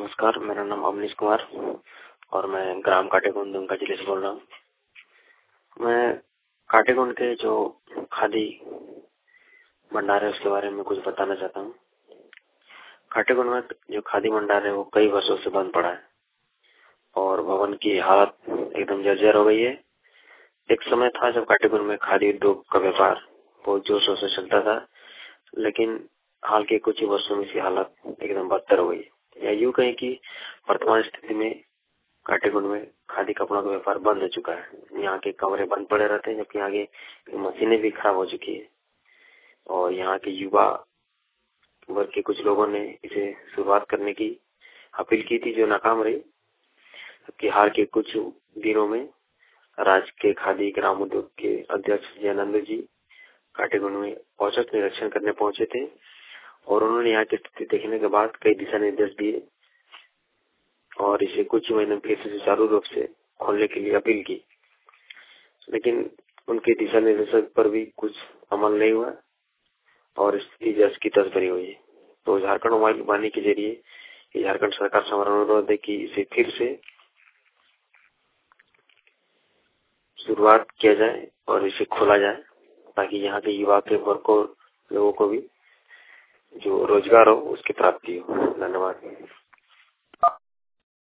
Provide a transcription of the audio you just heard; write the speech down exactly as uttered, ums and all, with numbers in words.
नमस्कार, मेरा नाम अवनीश कुमार और मैं ग्राम काटेगुंड दुमका जिले से बोल रहा हूँ। मैं काटेगुंड के जो खादी भंडार है उसके बारे में कुछ बताना चाहता हूँ। काटेगुंड में जो खादी भंडार है वो कई वर्षों से बंद पड़ा है और भवन की हालत एकदम जर्जर हो गई है। एक समय था जब काटेगुंड में खादी उद्योग का व्यापार बहुत जोरों से चलता था, लेकिन हाल के कुछ ही वर्षों में इसकी हालत एकदम बदतर हो गई है। या यूँ कहें कि वर्तमान स्थिति में काटेगुंड में खादी कपड़ों का व्यापार बंद हो चुका है। यहाँ के कमरे बंद पड़े रहते हैं, जबकि यहाँ की मशीनें भी खराब हो चुकी है और यहाँ के युवा वर्ग के कुछ लोगों ने इसे शुरुआत करने की अपील की थी, जो नाकाम रही। जबकि हाल के कुछ दिनों में राज्य के खादी ग्राम उद्योग के अध्यक्ष जयानंद जी काटेगुंड में औचक निरीक्षण करने पहुंचे थे और उन्होंने यहाँ की स्थिति देखने के बाद कई दिशा निर्देश दिए और इसे कुछ महीने फिर से सुचारू रूप से खोलने के लिए अपील की, लेकिन उनके दिशा निर्देशों पर भी कुछ अमल नहीं हुआ और स्थिति जस की तस बनी हुई है। तो झारखंड मोबाइल वाणी के जरिए झारखंड सरकार से हमारा अनुरोध है कि इसे फिर से शुरुआत किया जाए और इसे खोला जाए, ताकि यहाँ के युवा के वर्ग को लोगों को भी जो रोजगार हो उसकी प्राप्ति हो। धन्यवाद।